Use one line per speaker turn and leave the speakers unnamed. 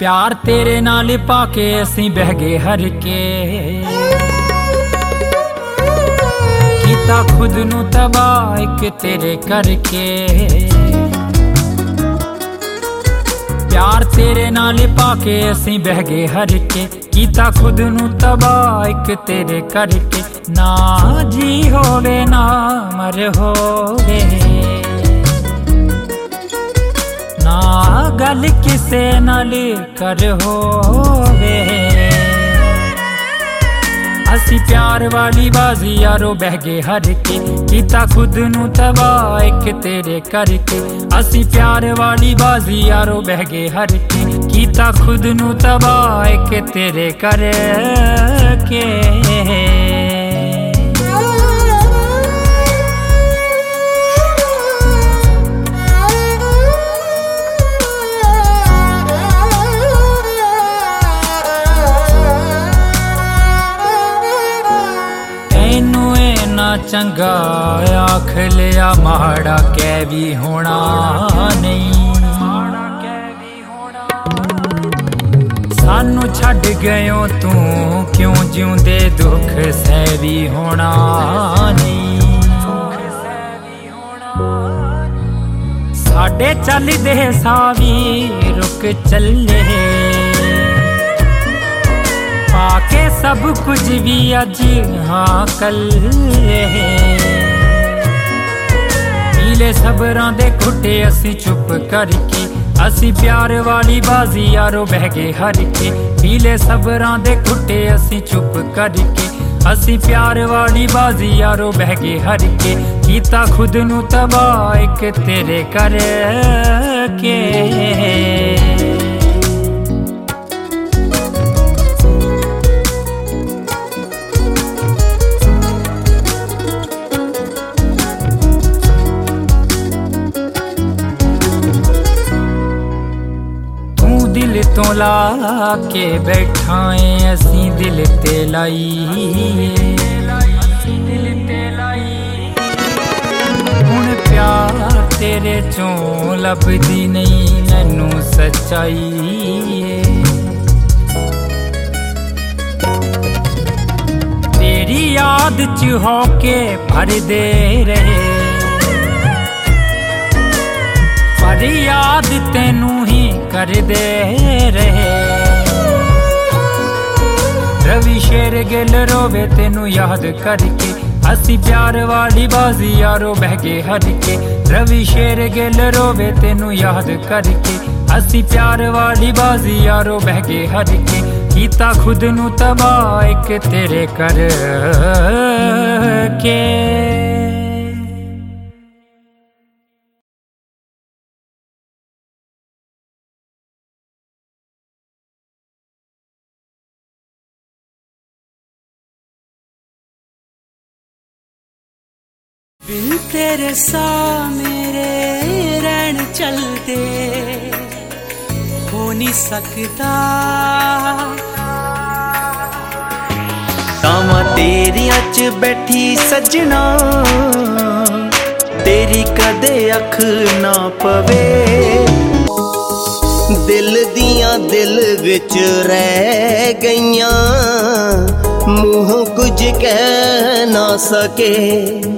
प्यार तेरे नाल पाके असीं बह गए हर के, कीता खुद नू तबाह एक तेरे करके। प्यार तेरे नाल पाके असीं बह गए हर के, कीता खुद नू तबाह एक तेरे करके। ना जी होवे ना मर होवे, ना गल किसे नाल कर होवे। असी प्यार वाली बाजी यारो बह गए हर के, कीता खुद नू तबाह एक तेरे करके। असी प्यार वाली बाजी यारो बह गए हर के, कीता खुद नू तबाह एक तेरे करके। चंगा आख लिया माड़ा कै भी होना नहीं, सानू छड़ गयो तू क्यों जिउंदे दुख सह भी होना नहीं। साडे चलदे सावी रुक चले, पाके सब कुछ भी अज हाँ कल। पीले सबरां दे घुटे असी चुप करके, असी प्यार वाली बाजी यारो बह गए हर के। पीले सबरां दे घुटे असी चुप करके, असी प्यार वाली बाजी यारो बह गए हर के। कीता खुद नू तबाह एक तेरे करके। दिल तो ला के बैठा है असी दिल ते लाई, हुण प्यार तेरे चों लभदी नहीं मैनू सच्चाई। तेरी याद च होके भरदे रहे, पर याद तेनू ही कर दे रहे। रवि शेर गिल रोवे तेनू याद करके, असी प्यार वाली बाजी यारो बह गए हर के। रवि शेर गिल रोवे तेनू याद करके, असी प्यार वाली बाजी यारो बह गए हर के। कीता खुद नू तबाह एक तेरे करके।
बिन तेरे सा मेरे रैन चलते हो नहीं सकता,
तावा तेरिया च बैठी सजना तेरी कदे अख ना पवे। दिल दियां दिल विच रह गईयां, मुँह कुछ कह ना सके।